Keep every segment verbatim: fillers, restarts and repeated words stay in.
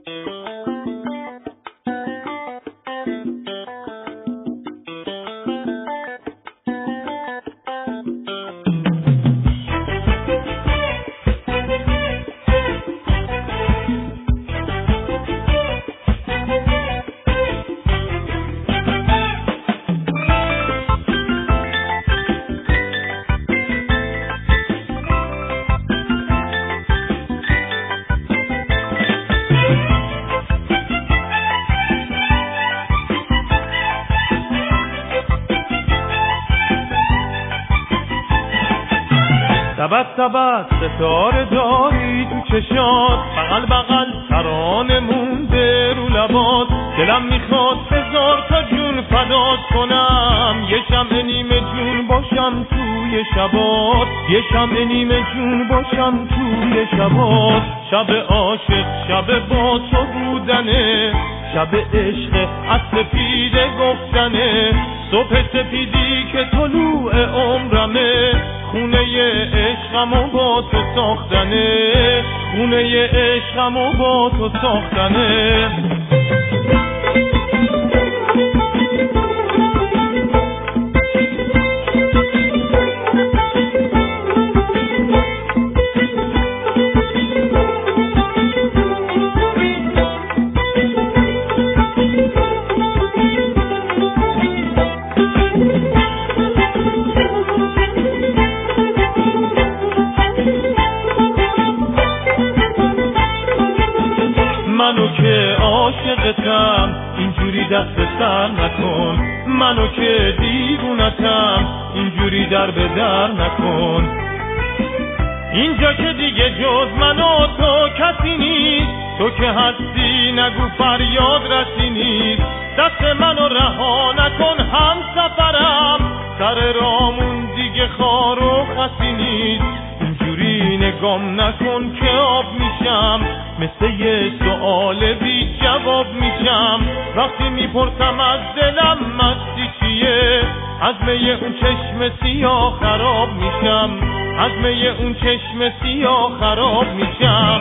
سبت سبت ستاره داری تو چشات، بغل بغل ترانه مونده رو لبات، دلم میخواد هزار تا جون فدات کنم، یه شمع نیمه جون باشم توی شبات، یه شمع نیمه جون باشم توی شبات. شب عاشق شب با تو بودنه، شب عشق از سپیده گفتنه، صبح سپیدی که طلوع عمرمه، خونه عشقمو با تو ساختنه، خونه عشقمو با تو ساختنه. منو که عاشقتم اینجوری دست سر نکن، منو که دیوونتم اینجوری در به در نکن. اینجا که دیگه جز من و تو کسی نیست، تو که هستی نگو فریاد رسی نیست. دست منو رها نکن هم سفرم، سر رامون دیگه خار و خسی نیست. اینجوری نگام نکن که آب میشم، مثل یه سؤال بی جواب میشم. وقتی میپرسم از دلم مستی چیه، از می اون چشم سیاه خراب میشم، از می اون چشم سیاه خراب میشم.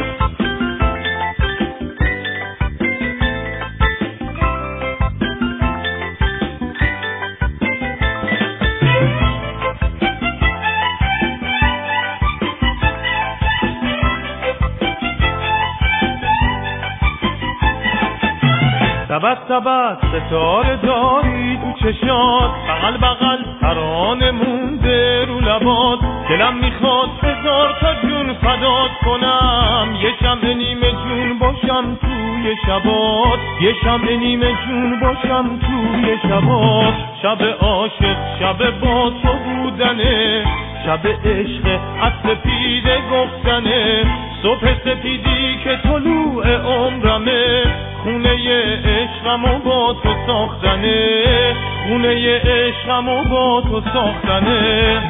سبت سبت ستاره داری تو چشات، بغل بغل ترانه مونده رو لبات، دلم میخواد هزار تا جون فدات کنم، یه شمع نیمه جون باشم توی شبات، یه شمع نیمه جون باشم توی شبات. شب عاشق شب با تو بودنه، شب عشق از سپیده گفتنه، صبح سپیدی که طلوع عمرمه، خونه عشقمو با تو ساختنه، خونه عشقمو با تو ساختنه.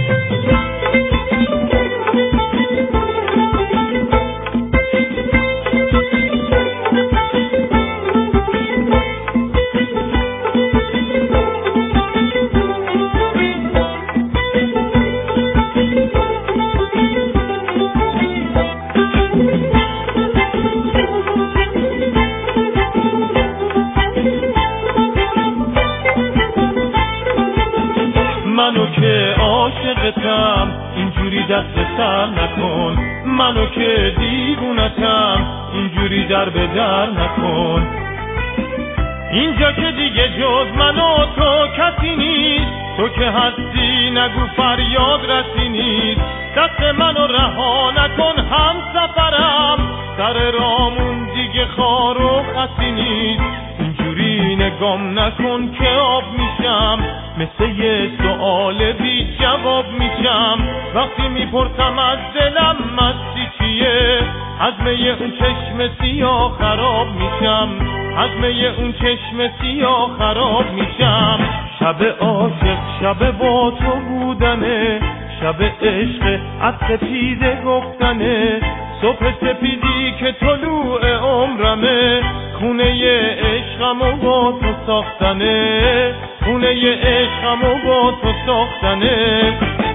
منو که عاشقتم اینجوری دست سر نکن، منو که دیوونتم اینجوری در به در نکن. اینجا که دیگه جز من و تو کسی نیست، تو که هستی نگو فریاد رسی نیست. دست منو رها نکن هم سفرم، سر رامون دیگه خار و خسی نیست. اینجوری نگام نکن که آب میشم، مثل یه سؤال بی جواب میشم. وقتی میپرسم از دلم مستی چیه، از می اون چشم سیاه خراب میشم، از می اون چشم سیاه خراب میشم. شب عاشق شب با تو بودنه، شب عشق از سپیده گفتنه، صبح سپیدی که طلوع عمرمه، خونه عشقمو با تو ساختنه، خونه عشقمو با تو ساختنه.